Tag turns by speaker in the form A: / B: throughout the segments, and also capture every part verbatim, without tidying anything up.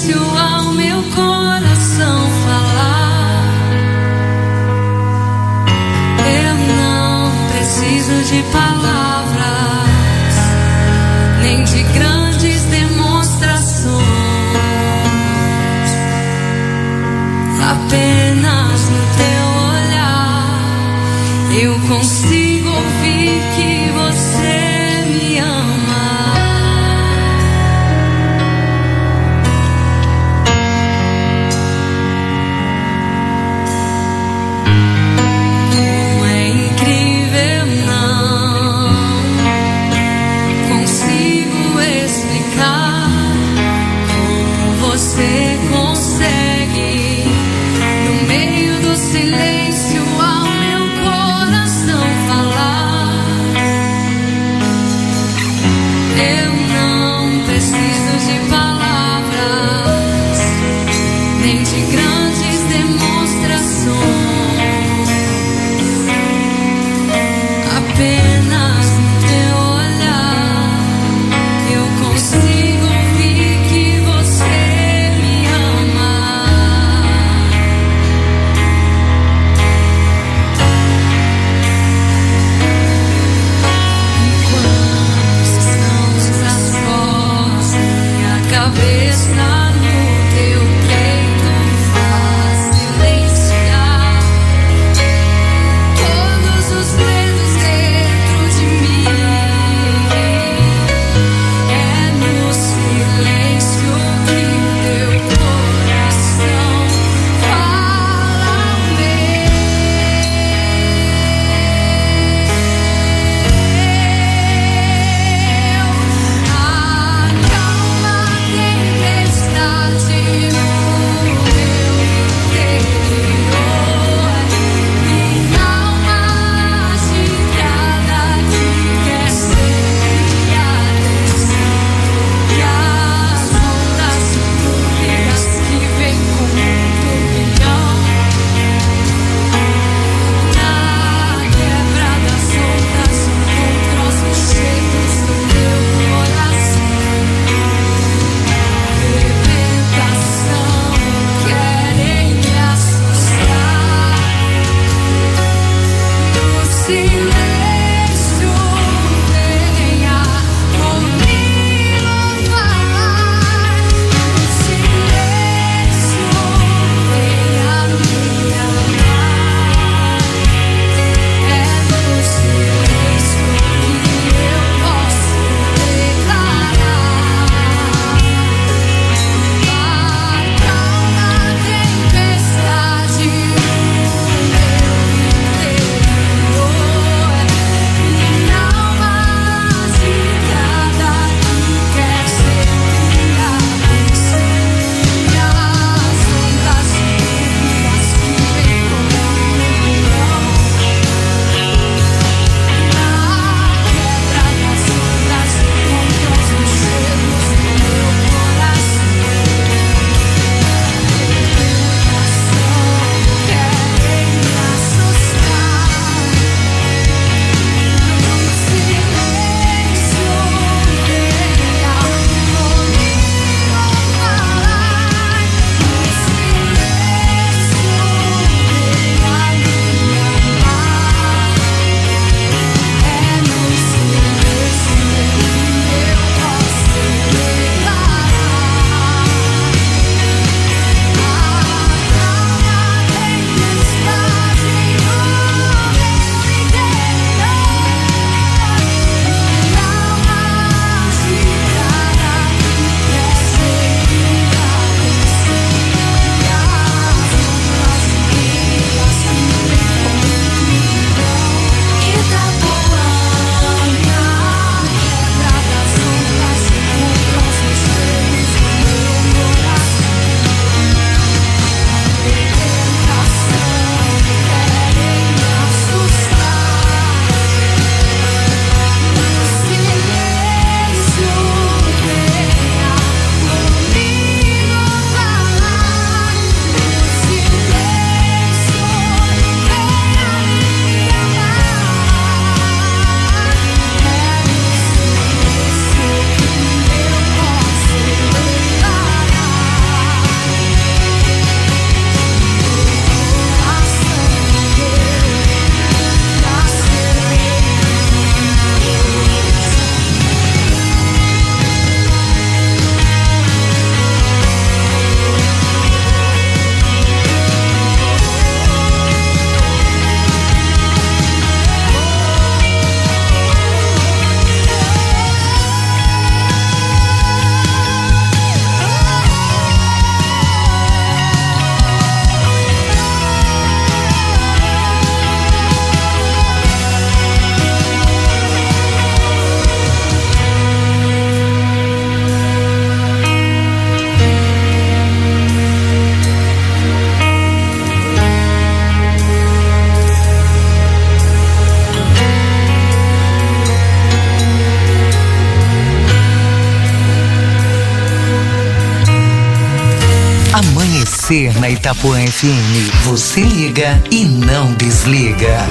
A: silêncio ao meu coração falar. Eu não preciso de palavras, nem de grandes demonstrações. Apenas no teu olhar eu consigo ouvir que você me ama. Como é incrível, não consigo explicar como você consegue, no meio do silêncio, ao meu coração falar. Eu não preciso de palavras, nem de grandes demonstrações. Apenas no teu olhar eu consigo ouvir que você me ama. Enquanto estamos as costas e a cabeça no teu peito,
B: Amanhecer na Itapuã F M. Você liga e não desliga.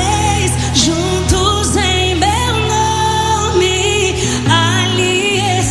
A: Juntos em meu nome, ali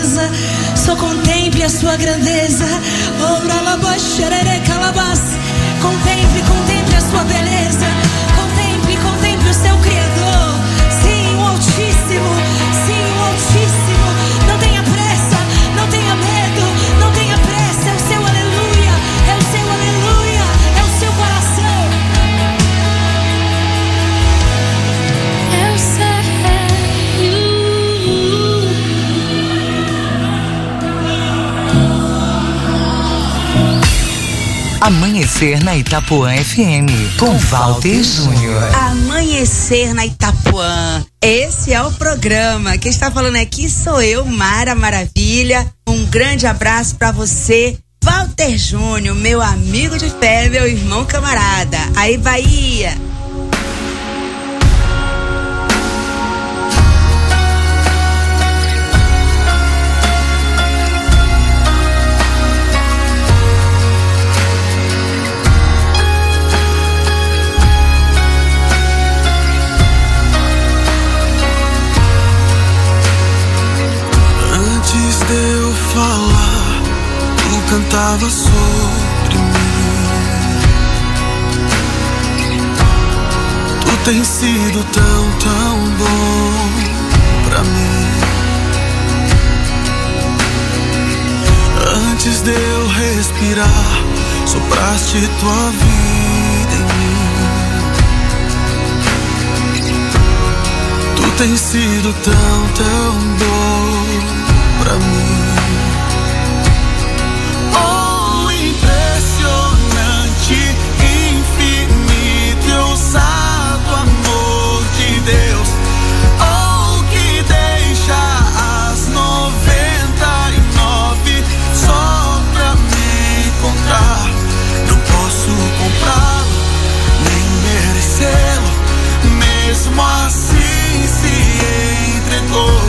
C: beleza, só contemple a sua grandeza. Contemple, contemple a sua beleza. Contemple, contemple o seu Criador. Sim, o Altíssimo. Sim, o Altíssimo. Não tenha pressa, não tenha medo, não tenha pressa. É o seu aleluia, é o seu aleluia, é o seu coração.
A: Eu sei.
B: Amanhecer na Itapuã F M, com Walter Júnior.
D: Amanhecer na Itapuã. Esse é o programa. Quem está falando aqui sou eu, Mara Maravilha. Um grande abraço para você, Walter Júnior, meu amigo de fé, meu irmão camarada. Aí, Bahia.
E: Falar, tu cantava sobre mim. Tu tens sido tão, tão bom pra mim. Antes de eu respirar, sopraste tua vida em mim. Tu tens sido tão, tão bom pra mim. Oh, impressionante, infinito e ousado amor de Deus. Oh, que deixa as noventa e nove só pra me encontrar. Não posso comprá-lo, nem merecê-lo. Mesmo assim se entregou.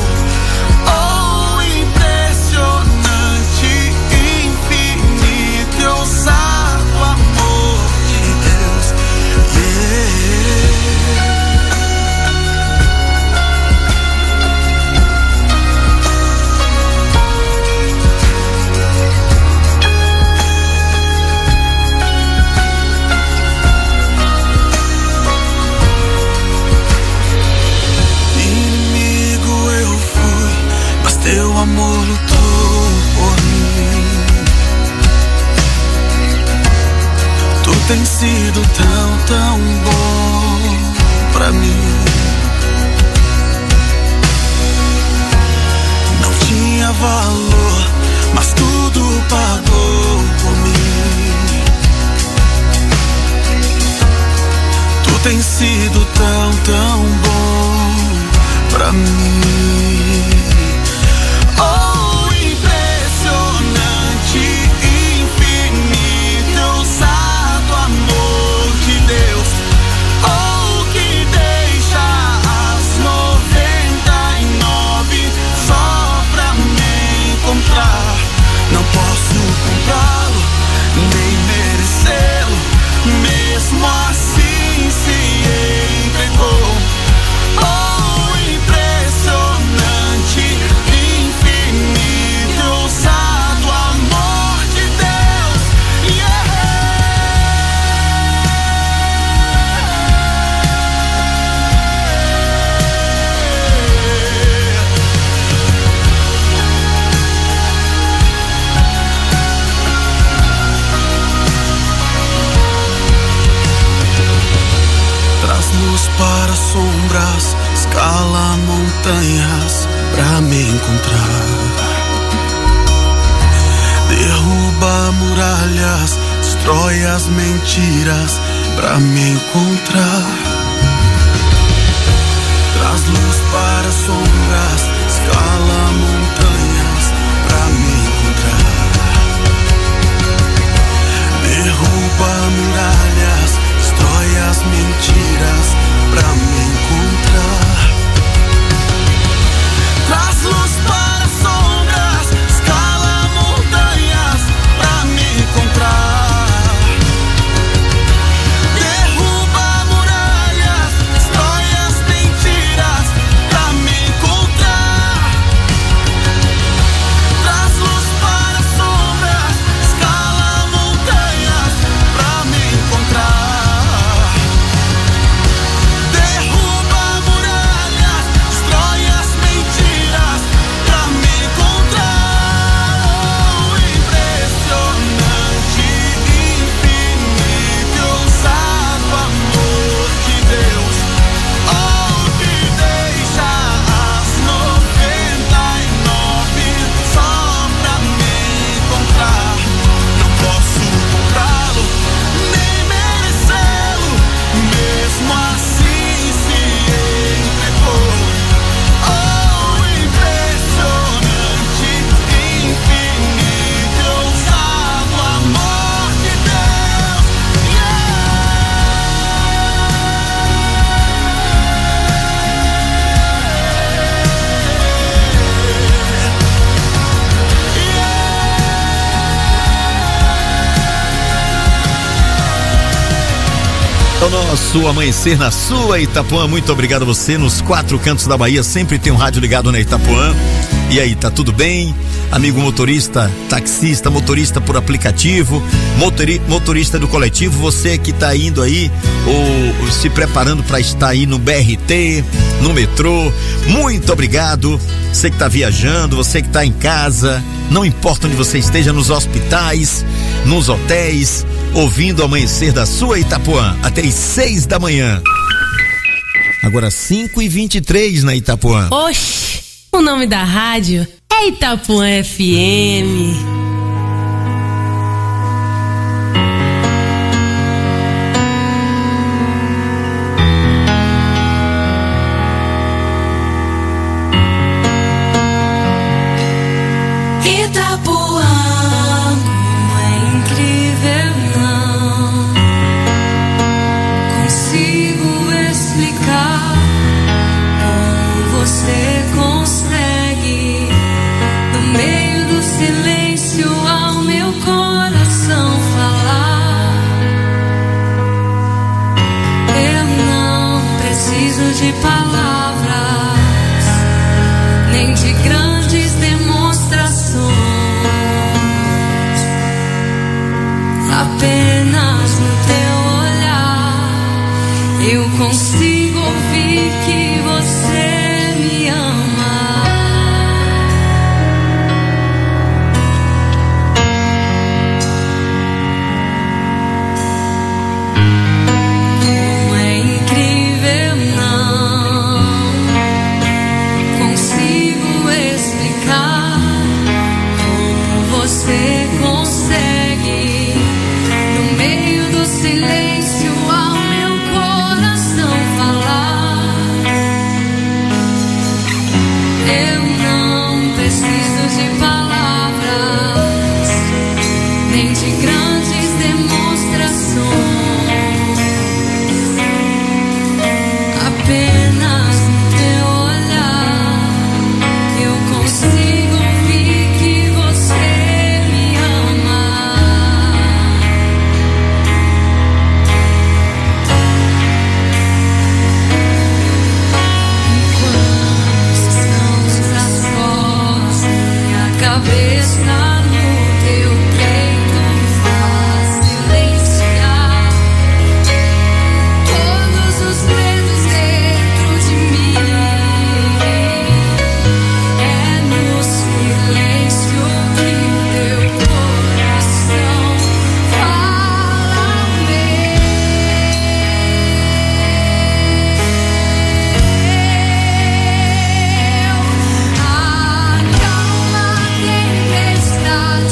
E: Teu amor lutou por mim. Tu tens sido tão, tão bom pra mim. Não tinha valor, mas tudo pagou por mim. Tu tens sido tão, tão bom pra mim. Oh, impressionante, infinito, ousado amor de Deus. Oh, que deixa as noventa e nove só pra me encontrar. Não posso comprá-lo, nem merecê-lo. Mesmo assim se entregou. Oh, impressionante, infinito, ousado amor de Deus. Yeah. Traz luz para sombras, escala montanhas pra me encontrar. Derruba muralhas, destrói as mentiras pra me encontrar. Traz luz para sombras, escala montanhas pra me encontrar. Derruba muralhas, destrói as mentiras pra me encontrar. Traz luz para sombras, escala montanhas pra me encontrar. Derruba muralhas, destrói as mentiras pra me encontrar.
F: É o nosso amanhecer na sua Itapuã. Muito obrigado a você nos quatro cantos da Bahia. Sempre tem um rádio ligado na Itapuã. E aí, tá tudo bem? Amigo motorista, taxista, motorista por aplicativo, motori, motorista do coletivo, você que tá indo aí ou, ou se preparando para estar aí no B R T, no metrô, muito obrigado. Você que tá viajando, você que tá em casa, não importa onde você esteja, nos hospitais, nos hotéis, ouvindo o amanhecer da sua Itapuã, até às seis da manhã. Agora cinco e vinte e três na Itapuã.
G: Oxi, o nome da rádio é Itapuã F M.
A: Acalma a tempestade.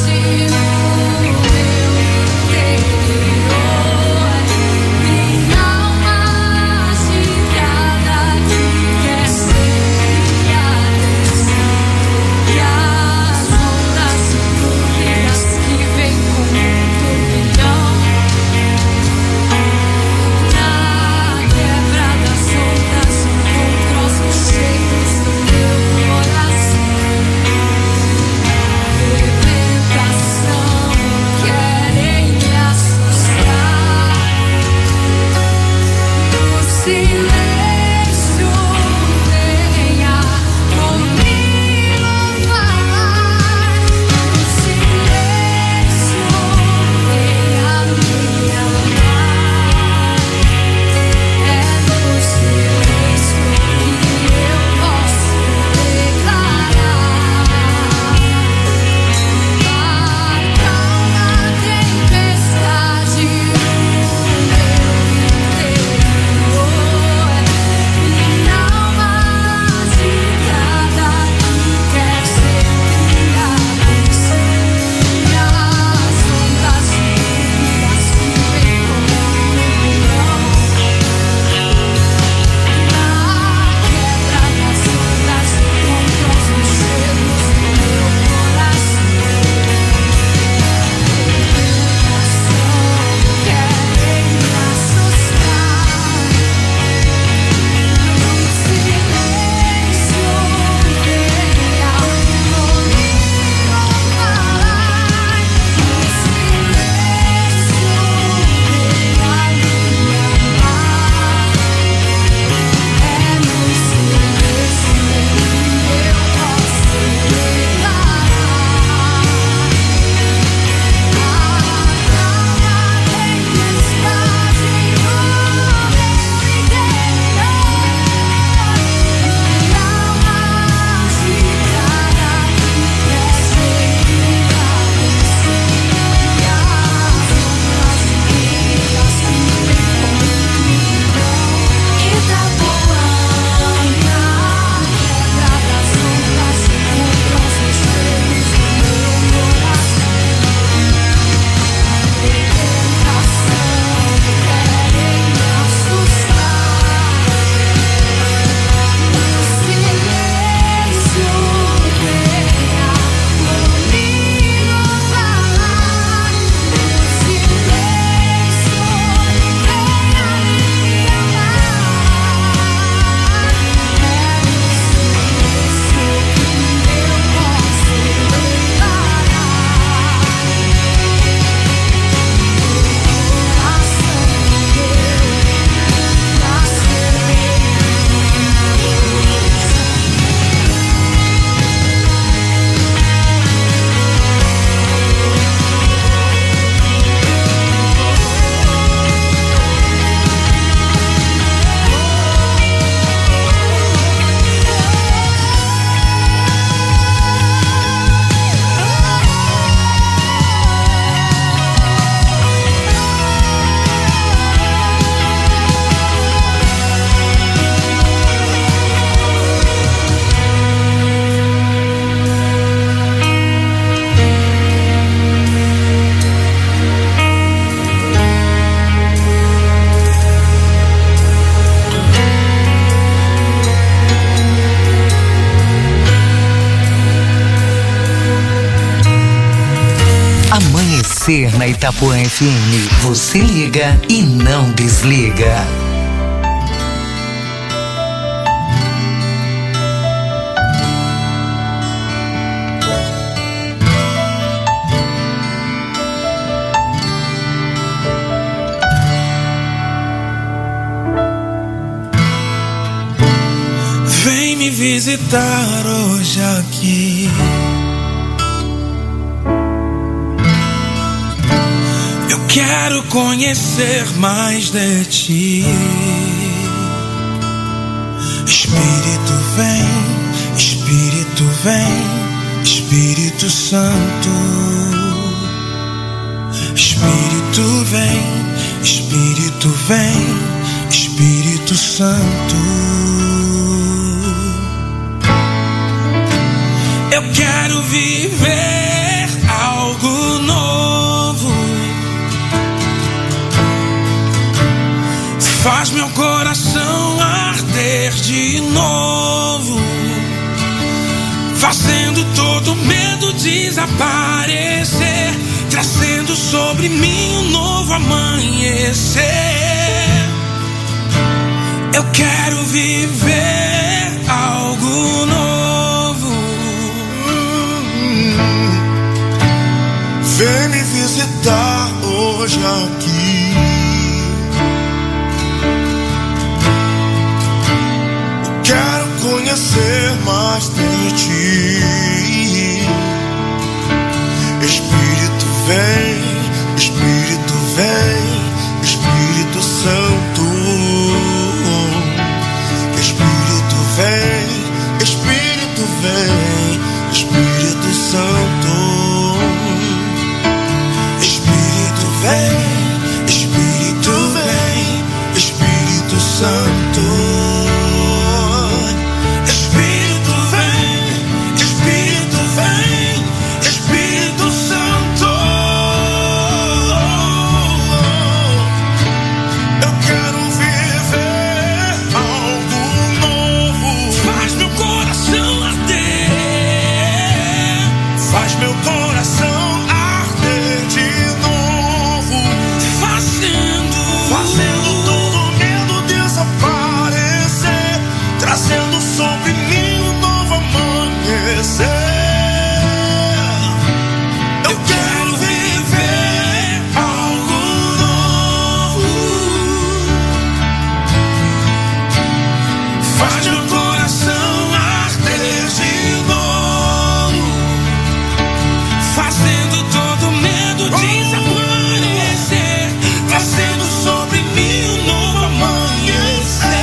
B: você na Itapuã F M. Você liga e não desliga.
E: Vem me visitar hoje aqui. Eu quero conhecer mais de ti. Espírito vem, Espírito vem, Espírito Santo. Espírito vem, Espírito vem, Espírito Santo. Eu quero viver algo novo. Faz meu coração arder de novo, fazendo todo medo desaparecer, trazendo sobre mim um novo amanhecer. Eu quero viver algo novo. Vem me visitar hoje aqui. Quero conhecer mais de ti. Espírito vem, Espírito vem, Espírito Santo. Espírito vem, Espírito vem, Espírito Santo. Espírito vem, Espírito vem, Espírito Santo. Espírito vem, Espírito vem, Espírito Santo. Eu quero viver algo novo. Faz meu coração arder. Faz meu coração arder de novo. Fazendo, fazendo todo medo desaparecer, trazendo sobre mim um novo amanhecer. Eu quero viver algo novo. Faz meu coração arder de novo, fazendo todo medo desaparecer, trazendo sobre mim um novo amanhecer.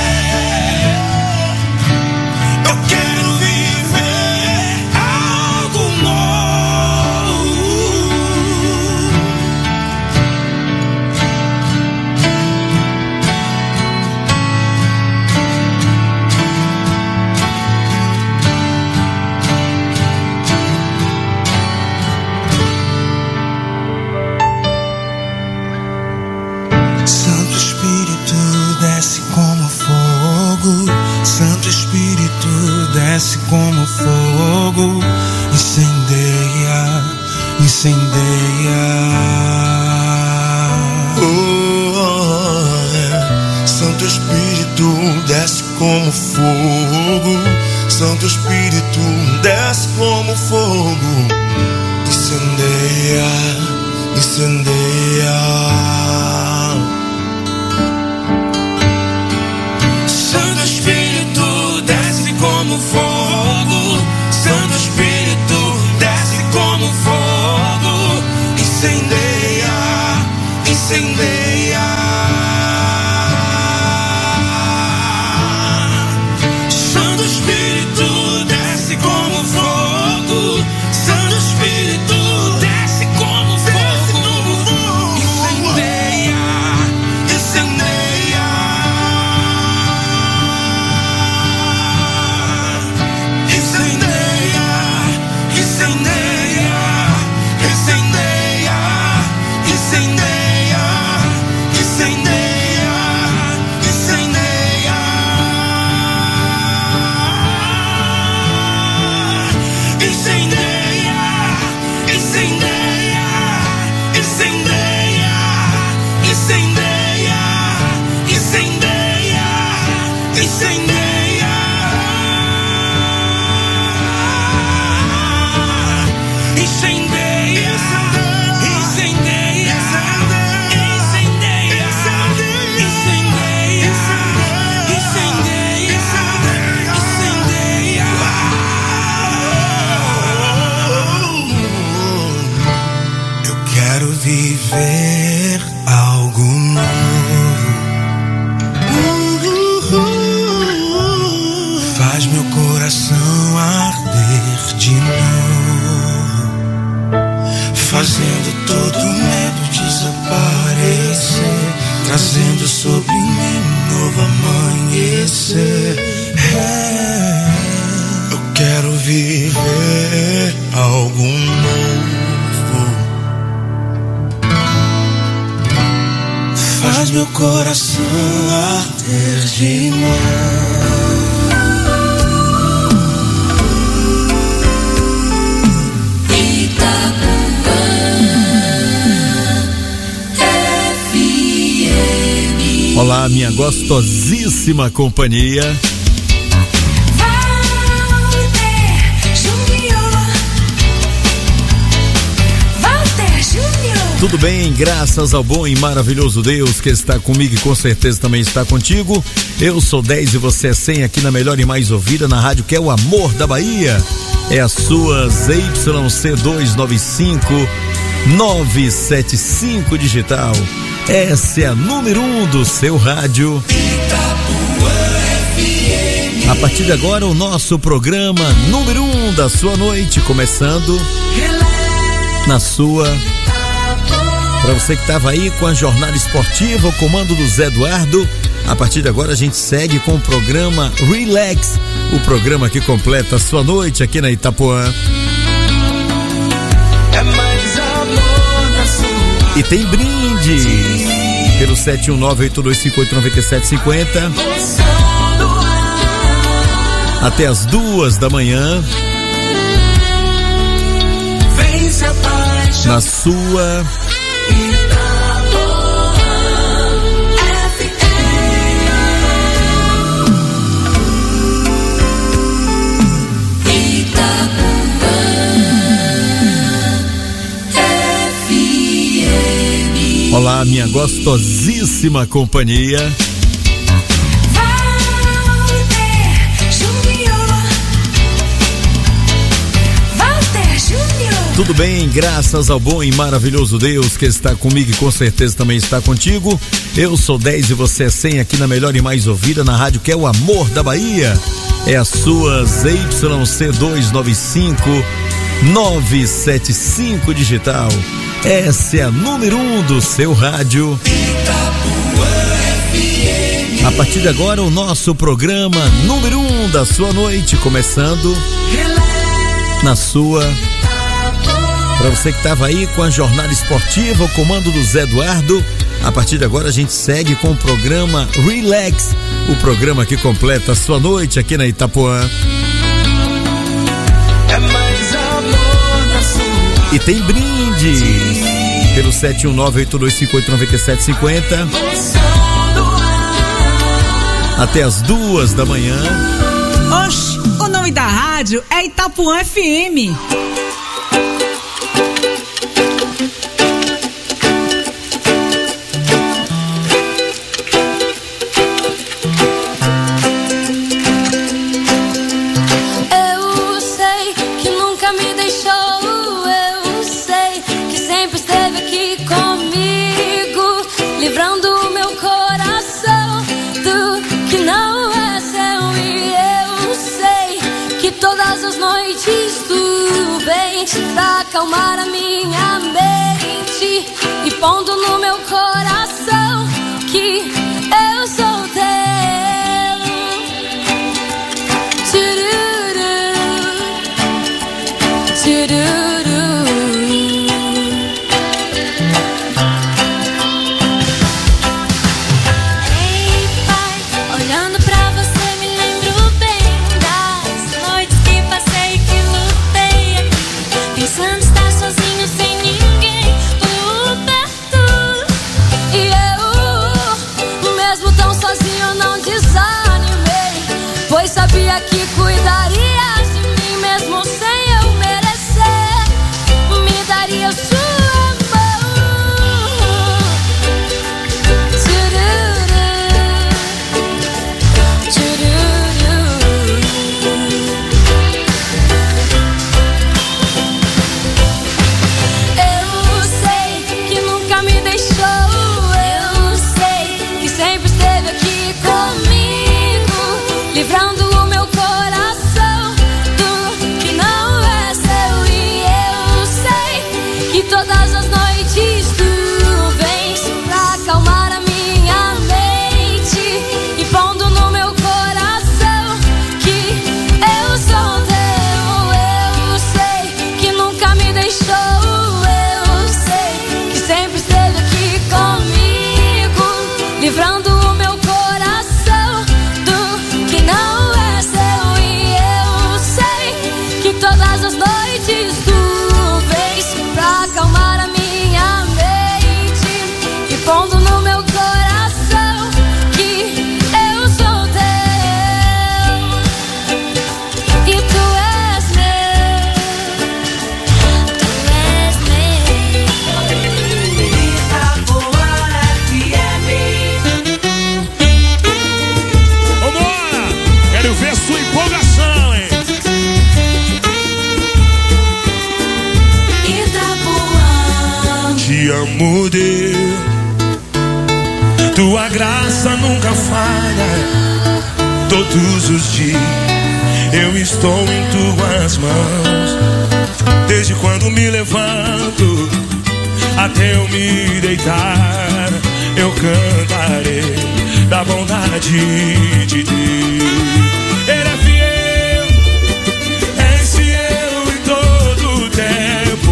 E: Eu quero viver algo novo. Santo Espírito desce como fogo. Santo Espírito desce como fogo. Incendeia, incendeia. Oh, é. Santo Espírito desce como fogo. Santo Espírito desce como fogo. Incendeia, incendeia. Santo Espírito desce como fogo. Santo Espírito desce como fogo. Incendeia, incendeia. Santo Espírito desce como fogo. Santo Espírito desce como fogo. Incendeia. incendeia, incendeia, incendeia, incendeia, incendeia, incendeia. Eu quero viver algo novo. Faz meu coração arder de novo, fazendo todo medo desaparecer, trazendo sobre mim um novo amanhecer. É, eu quero viver algo novo. Faz meu coração arder de novo.
F: Olá, minha gostosíssima companhia.
C: Walter Júnior. Walter Júnior.
F: Tudo bem? Graças ao bom e maravilhoso Deus que está comigo e com certeza também está contigo. Eu sou dez e você é cem aqui na melhor e mais ouvida na rádio, que é o Amor da Bahia. É a sua Z Y C duzentos e noventa e cinco, novecentos e setenta e cinco digital. Essa é a número um do seu rádio. A partir de agora, o nosso programa número um da sua noite, começando na sua. Para você que estava aí com a jornada esportiva, o comando do Zé Eduardo, a partir de agora a gente segue com o programa Relax, o programa que completa a sua noite aqui na Itapuã.
E: É mais amor na sua.
F: E tem brinde pelo sete um nove, oito dois cinco oito, nove sete cinco zero até as duas da manhã na sua Olá, minha gostosíssima companhia.
C: Walter Júnior. Walter Júnior.
F: Tudo bem? Graças ao bom e maravilhoso Deus que está comigo e com certeza também está contigo. Eu sou dez e você é cem aqui na melhor e mais ouvida na rádio, que é o Amor da Bahia. É a sua Z Y C duzentos e noventa e cinco, novecentos e setenta e cinco digital. Essa é a número um do seu rádio. A partir de agora, o nosso programa número um da sua noite, começando na sua. Para você que estava aí com a jornada esportiva, o comando do Zé Eduardo, a partir de agora a gente segue com o programa Relax, o programa que completa a sua noite aqui na Itapuã.
E: É mais amor na sua.
F: E tem brinde pelo sete um nove, oito dois cinco oito, nove sete cinco zero até as duas da manhã.
C: Oxe, o nome da rádio é Itapuã F M.
A: Eu sei que nunca me deixou, eu sei que sempre esteve aqui comigo, livrando o meu coração do que não é seu. E eu sei que todas as noites tu vens pra acalmar a minha mente e pondo no meu coração que eu sou teu. Ei, pai, olhando pra você me lembro bem das noites que passei, que lutei, pensando estar sozinho sem ninguém por perto. E eu pegaria sua mão. Tchururu, tchururu. Eu sei que nunca me deixou. Eu sei que sempre esteve aqui comigo, livrando o meu coração do que não é seu. E eu sei que todas as noites tu vens pra acalmar a minha mente e pondo no meu coração que eu sou teu. Eu sei que nunca me deixou. Eu sei que sempre esteve aqui comigo, livrando o meu coração do que não é seu. E eu sei que todas as noites tu vens pra acalmar a minha mente e pondo no meu coração que eu sou teu e tu és meu, tu és meu.
H: Vambora! Quero ver sua empolgação, hein?
C: Itapuã.
H: Te amo, Deus. Tua graça nunca falha. Todos os dias eu estou em tuas mãos. Desde quando me levanto até eu me deitar, eu cantarei da bondade de Deus. Ele é fiel, és fiel em todo tempo.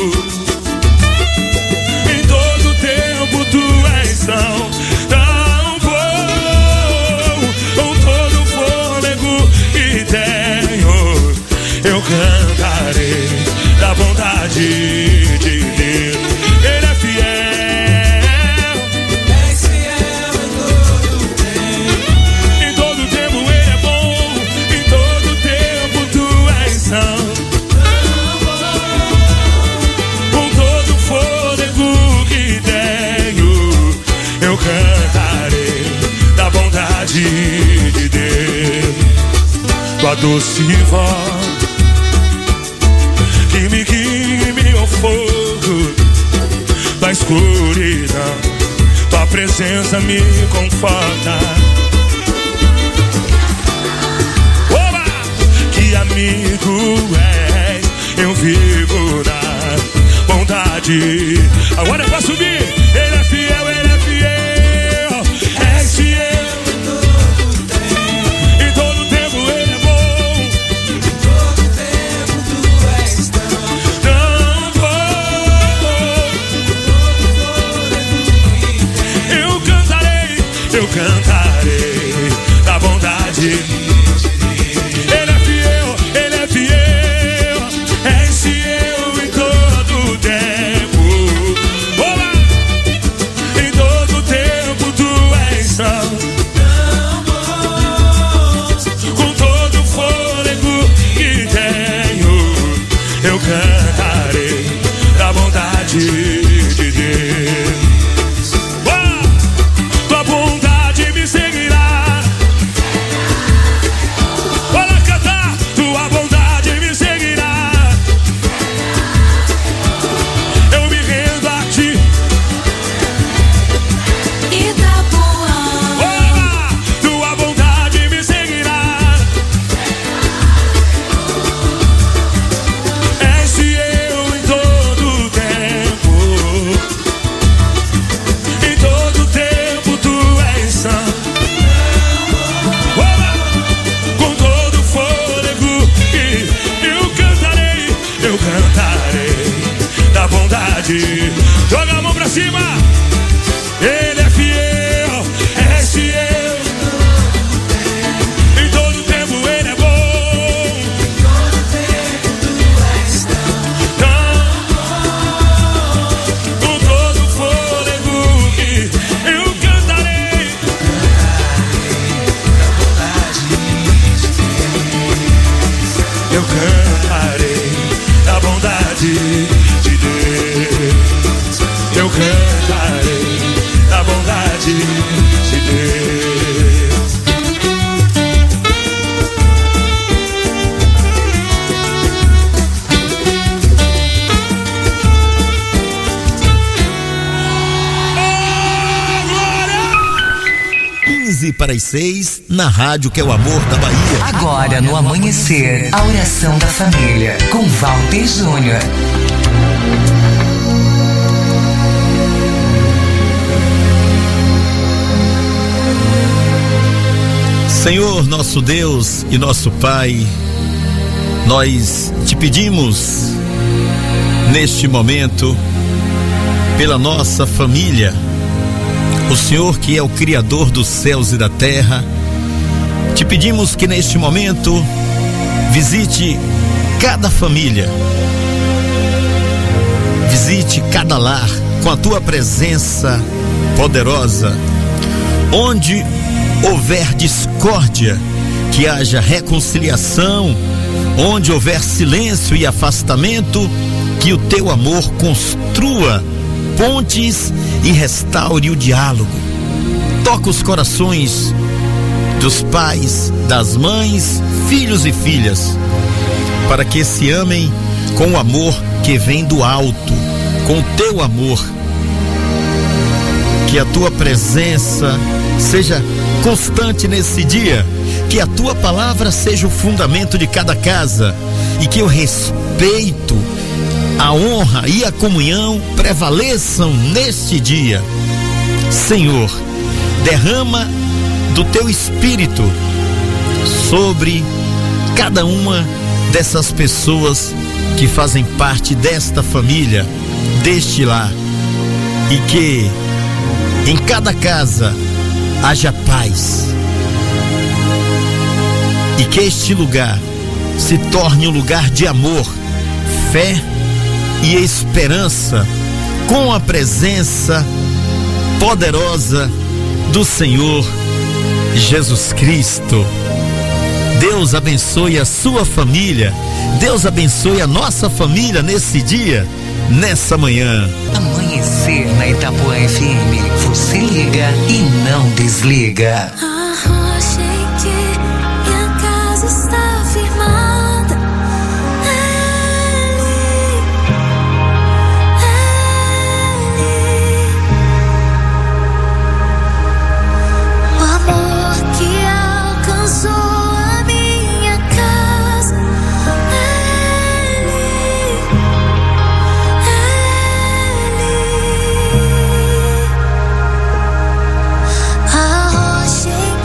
H: Em todo tempo tu és tão, tão bom. Com todo o fôlego que tenho, eu cantarei da bondade de Deus. Ele é fiel,
C: És fiel em todo tempo.
H: em todo tempo ele é bom. Em todo tempo tu és santo. Com todo o fôlego que tenho, eu cantarei da bondade de Deus. Tua doce voz que me guia ao fogo da escuridão, tua presença me conforta. Oba! Que amigo és, eu vivo na bondade. Agora é pra subir. Ele é fiel, ele é fiel, és fiel. Em todo tempo ele é bom.
C: Todo tempo tu és tão,
H: Tão bom. Eu cantarei, eu cantarei da bondade. Ele é fiel, ele é fiel, és fiel em todo tempo. Olá! Em todo tempo tu és santo. Com todo o fôlego que tenho, eu cantarei da bondade de Deus. Uau! Tua bondade me seguirá. Bora cantar! Tua bondade me seguirá. Eu me rendo a ti.
C: Itapuã.
H: Olá! Tua bondade me seguirá. És fiel em todo tempo. Em todo tempo tu és santo. Olá! Com todo o fôlego que eu cantarei, eu cantarei da bondade. Joga a mão pra cima. Ele é fiel, és fiel. Em todo tempo ele é bom. Tão, com todo o fôlego que eu cantarei. Eu cantarei da bondade de Deus.
F: quinze para as seis, na rádio que é o amor da Bahia.
B: Agora no amanhecer, a oração da família, com Walter Júnior.
F: Senhor, nosso Deus e nosso Pai, nós te pedimos neste momento pela nossa família. O Senhor que é o Criador dos céus e da terra, te pedimos que neste momento visite cada família, visite cada lar com a tua presença poderosa. Onde houver discórdia, que haja reconciliação. Onde houver silêncio e afastamento, que o teu amor construa pontes e restaure o diálogo. Toca os corações dos pais, das mães, filhos e filhas, para que se amem com o amor que vem do alto, com o teu amor. Que a tua presença seja constante nesse dia, que a tua palavra seja o fundamento de cada casa e que o respeito, a honra e a comunhão prevaleçam neste dia. Senhor, derrama do teu Espírito sobre cada uma dessas pessoas que fazem parte desta família, deste lar, e que em cada casa haja paz, e que este lugar se torne um lugar de amor, fé e esperança, com a presença poderosa do Senhor Jesus Cristo. Deus abençoe a sua família, Deus abençoe a nossa família nesse dia, nessa manhã.
B: Amanhecer na Itapuã F M, você liga e não desliga.
A: A rocha em que minha casa está firmada, Ele, Ele, o amor que alcançou a minha casa, Ele, Ele, a rocha em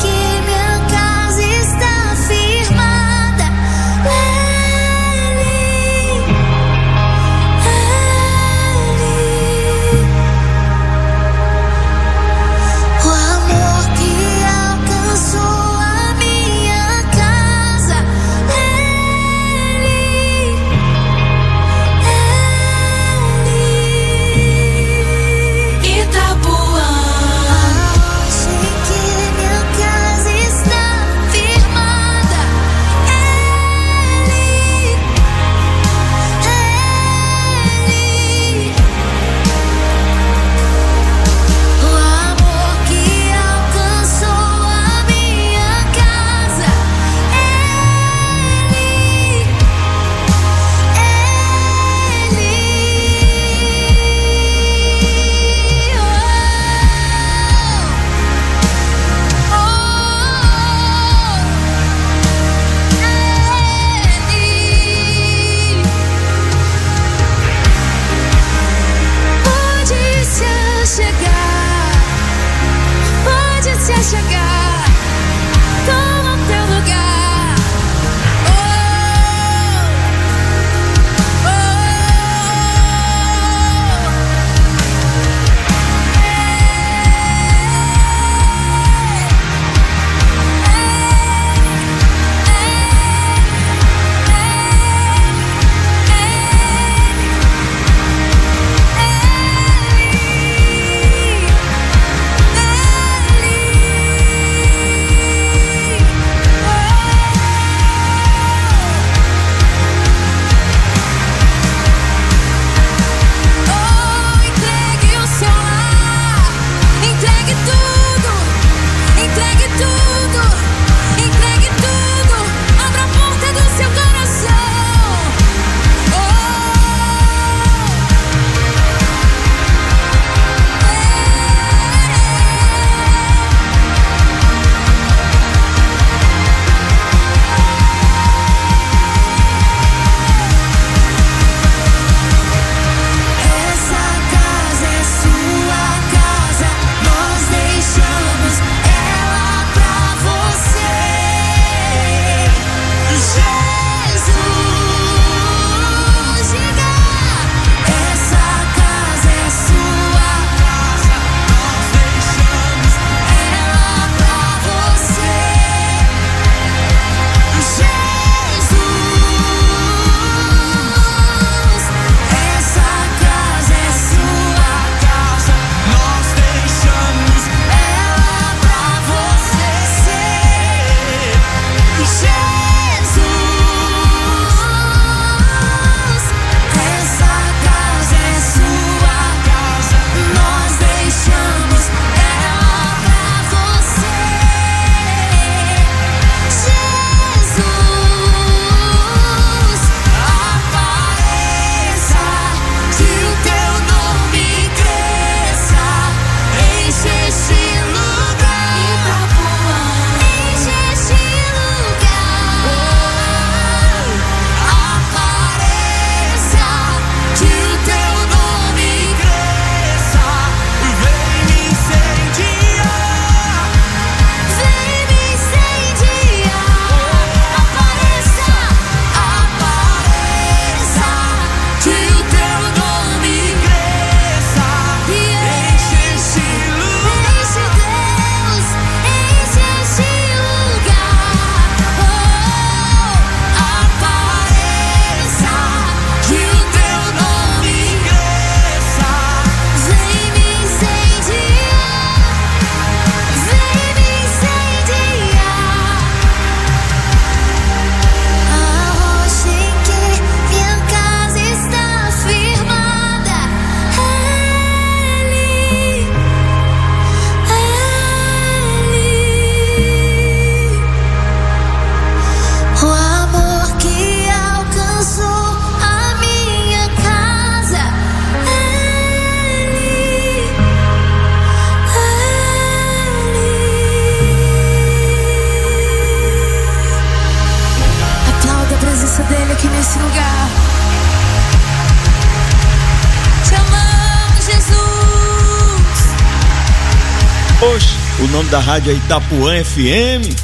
F: Oxe, o nome da rádio é Itapuã F M.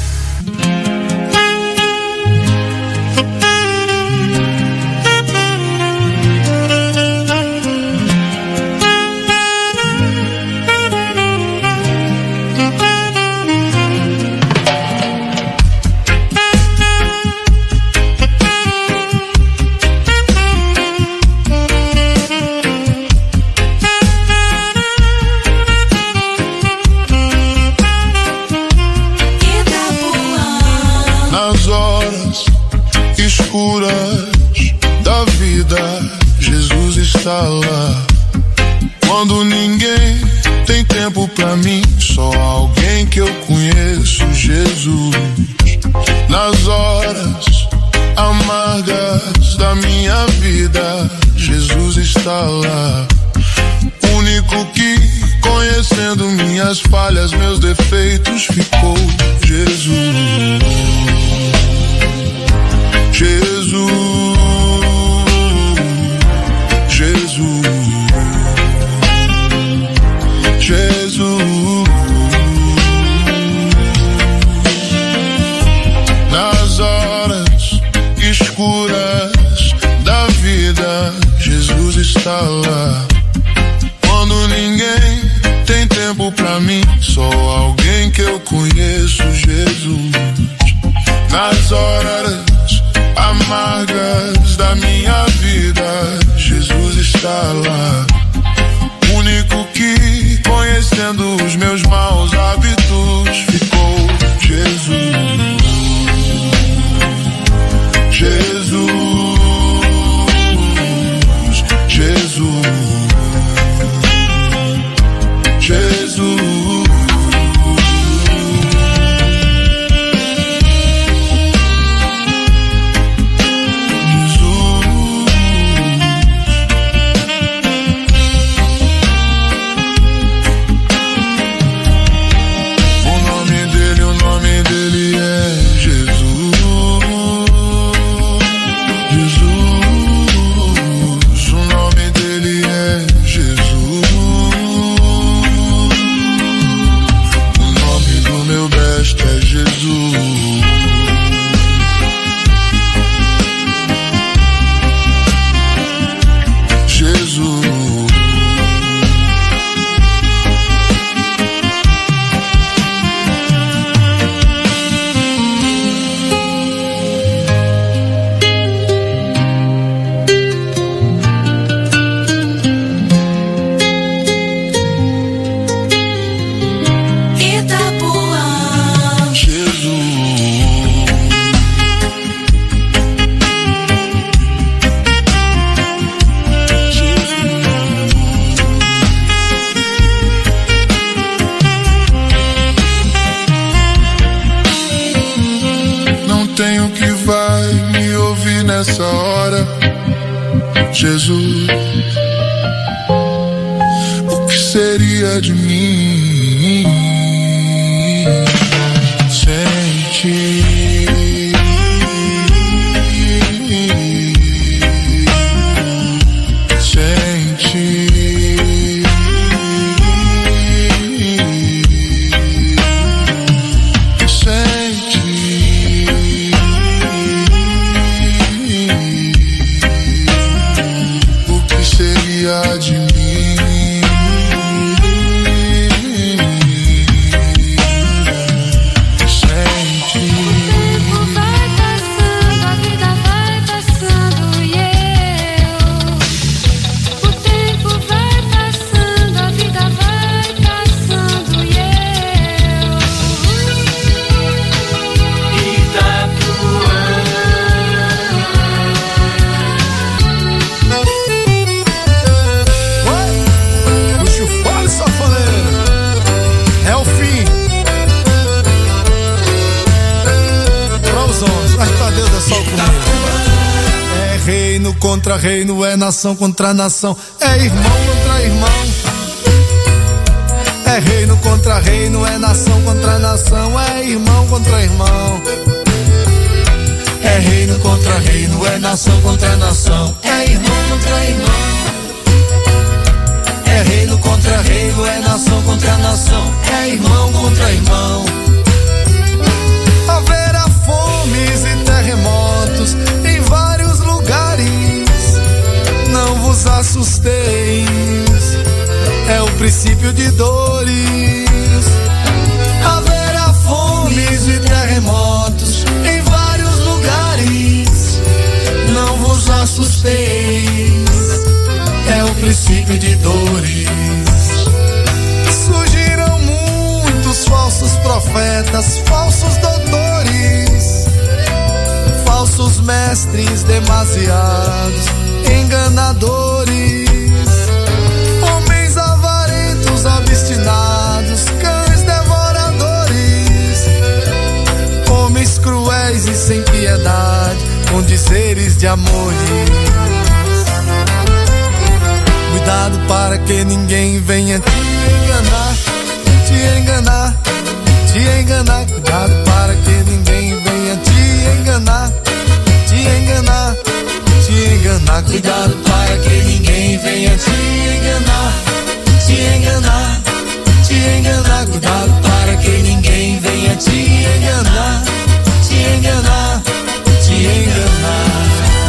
E: Da vida, Jesus está lá. Quando ninguém tem tempo pra mim, só alguém que eu conheço, Jesus. Nas horas amargas da minha vida, Jesus está lá. Único que, conhecendo minhas falhas, meus defeitos, ficou Jesus. Jesus, Jesus, Jesus. Nas horas escuras da vida, Jesus está lá. Quando ninguém tem tempo pra mim, só alguém que eu conheço, Jesus. Nas horas amargas da minha vida, Jesus está lá. Único que, conhecendo os meus maus hábitos, ficou Jesus. Jesus, Jesus, Jesus. Nessa hora, Jesus, o que seria de mim sem ti? Sem ti, sem ti. Seria de mim sem ti?
A: O tempo vai passando, a vida vai passando e eu. O tempo vai passando, a vida vai passando e eu. Itapuã.
I: É o fim. Para os homens, mas para Deus é só o comigo. É reino contra reino, é nação contra nação, é irmão contra irmão. É reino contra reino, é nação contra nação, é irmão contra irmão. É reino contra reino, é nação contra nação, é irmão contra irmão. É reino contra reino, é nação contra nação, é assusteis, é o princípio de dores. Haverá fomes e terremotos em vários lugares, não vos assusteis, é o princípio de dores. Surgiram muitos falsos profetas, falsos doutores, falsos mestres demasiados, enganadores, homens avarentos, obstinados, cães devoradores, homens cruéis e sem piedade, com dizeres de amores. Cuidado para que ninguém venha te enganar, te enganar, te enganar. Cuidado para que ninguém venha te enganar, te enganar, te enganar. Cuidado para que ninguém venha te enganar, te enganar, te enganar. Cuidado para que ninguém venha te enganar, te enganar, te enganar.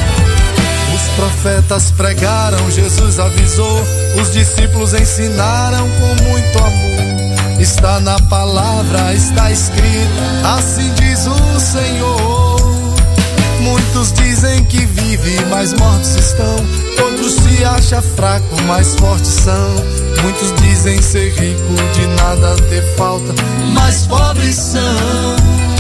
I: Os profetas pregaram, Jesus avisou, os discípulos ensinaram com muito amor. Está na palavra, está escrito, assim diz o Senhor. Muitos dizem que vive, mas mortos estão. Outros se acham fraco, mas fortes são. Muitos dizem ser rico, de nada ter falta, mas pobres são.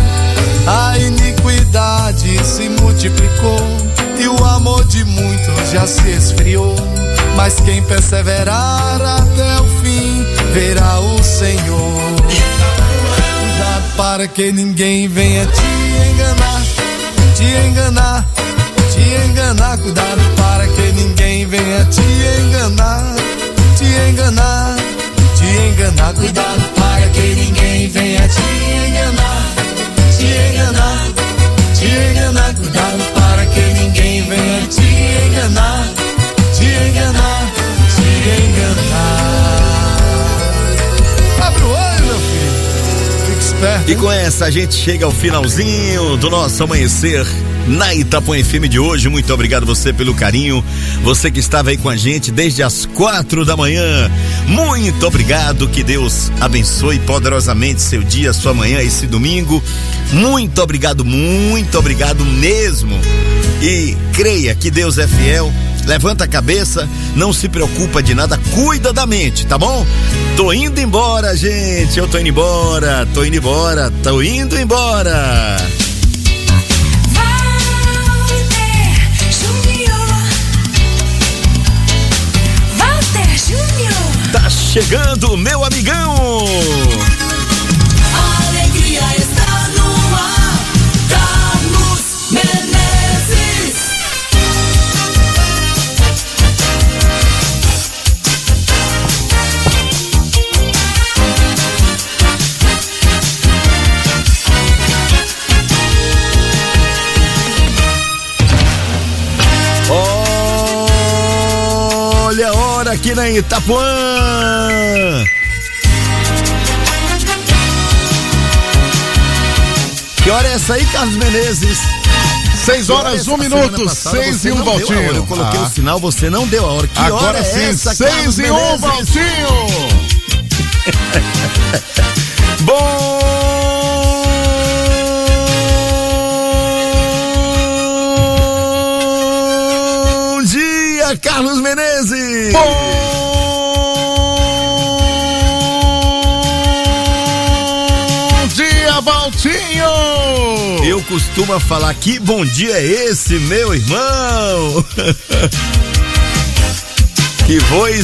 I: A iniquidade se multiplicou e o amor de muitos já se esfriou. Mas quem perseverar até o fim verá o Senhor. Cuidado para que ninguém venha te enganar, te enganar, te enganar. Cuidado para que ninguém venha te enganar, te enganar, te enganar. Cuidado para que ninguém venha te enganar, te enganar, te enganar. Cuidado para que ninguém venha te enganar, te enganar, te enganar. Abre o olho, meu filho. Fique esperto.
F: E com essa a gente chega ao finalzinho do nosso amanhecer na Itapuã F M de hoje. Muito obrigado você pelo carinho, você que estava aí com a gente desde as quatro da manhã. Muito obrigado, que Deus abençoe poderosamente seu dia, sua manhã, esse domingo. Muito obrigado, muito obrigado mesmo. E creia que Deus é fiel. Levanta a cabeça, não se preocupa de nada, cuida da mente, tá bom? Tô indo embora, gente, eu tô indo embora, tô indo embora, tô indo embora. Tá chegando, meu amigão!
C: A alegria está no ar. Carlos Menezes.
F: Olha a hora aqui na Itapuã. Que hora é essa aí, Carlos Menezes?
J: Seis horas, um minuto, seis e um, Valtinho.
F: Eu coloquei
J: ah.
F: o sinal, você não deu a hora. Que
J: Agora
F: hora
J: sim,
F: é essa,
J: seis e um, Valtinho.
F: Bom dia, Carlos Menezes.
J: Bom dia, Valtinho.
F: Eu costumo falar, que bom dia é esse, meu irmão? Que voz